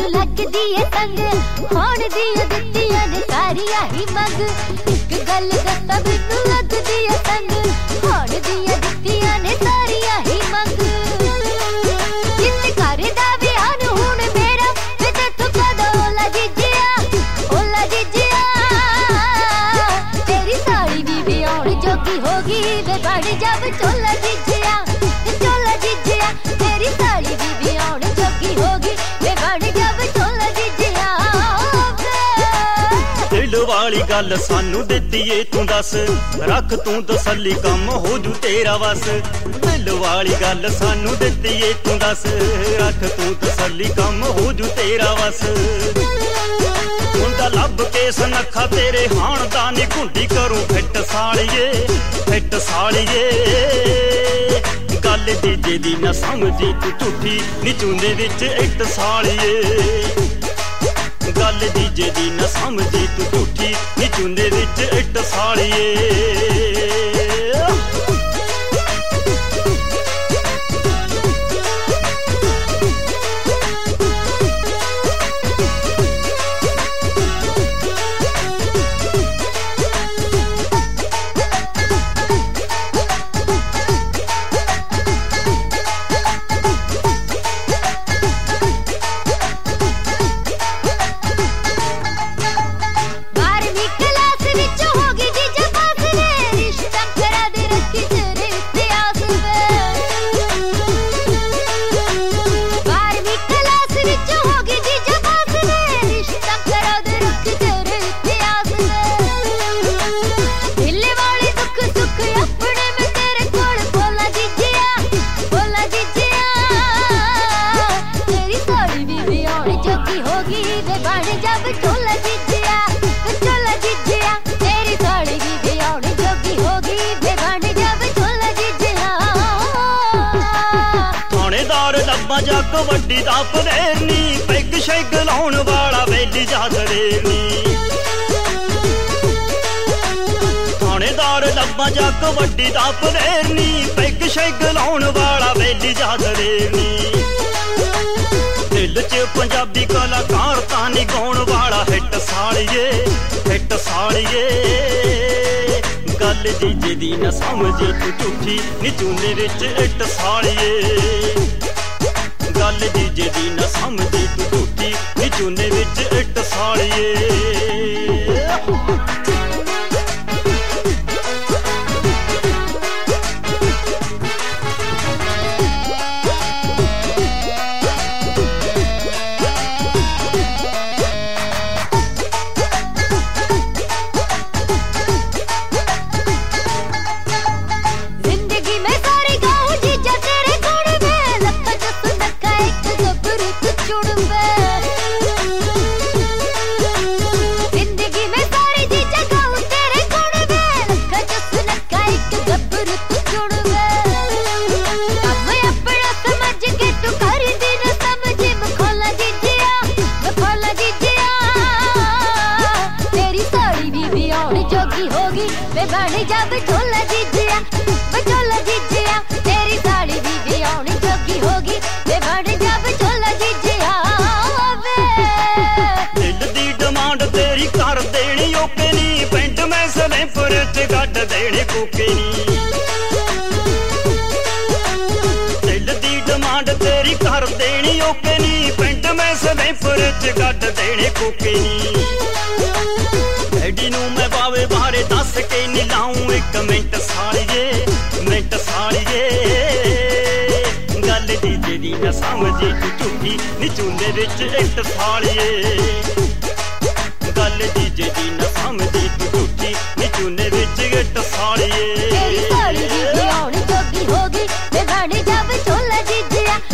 मैनू लगदी है संग होण दी दित्तियां ने सारियां ही मंग एक गल दस्सा मैनू लगदी है संग होण दी दित्तियां ने सारियां ही मंग जिस घर दा विआह नू हुण मेरा वे तेथों कदों ओला जिजिया तेरी साड़ी भी विआउण जोगी होगी वे बण जब चोला जिजिया तेरी साड़ी भी विआउण जोगी होगी वे बण जब चोला जिजिया दिल वाली गल सानू दित्ती ए तू दस रख तू तसल्ली कम हो जू तेरा वस दिल वाली गल सानू दित्ती ए तू दस रख तू तसल्ली कम हो जू तेरा वस मुंडा लब के सनखा तेरे हाण दा नी घुंडी करूं फिट सालिए गल जीजे दी ना समझी तू झूठी नी चूंदे विच इट सालिए गल जीजे दी ना समझी तू झूठी नी चूंदे विच इट सालिए जग वड्डी दा परेरनी पैग शैग लाउण वाला वेली जादरेरनी थानेदार लब्बा जग वड्डी दा परेरनी पैग शैग लाउण वाला वेली जादरेरनी दिल च पंजाबी कलाकार तानी गाउण वाला हिट सालिए गल जीजे दी ना समझी तू झूठी नी चूंदे विच इट सालिए गल जीजे दी ना समझी तू झूठी नी चूने विच इट सालिए बण जब चोला जिजिया तेरी साड़ी भी विआउण जोगी होगी वे बण जब चोला जिजिया दिल दी डिमांड तेरी कर देनी ओके नी पेंट मैं सलेंपर च गड्ड देने कोके नी दिल दी डिमांड तेरी कर देनी ओके नी पेंट मैं सलेंपर च गड्ड देने कोके नी डैडी नू मैं बावे बारे दस के नी लाऊं एक मिंट सालिए गल जीजे दी ना समझी तू झूठी नी चूंदे विच इट सालिए गल जीजे दी ना समझी तू झूठी नी चूंदे विच इट सालिए तेरी साड़ी भी विआउण जोगी होगी वे बण जब चोला जिजिया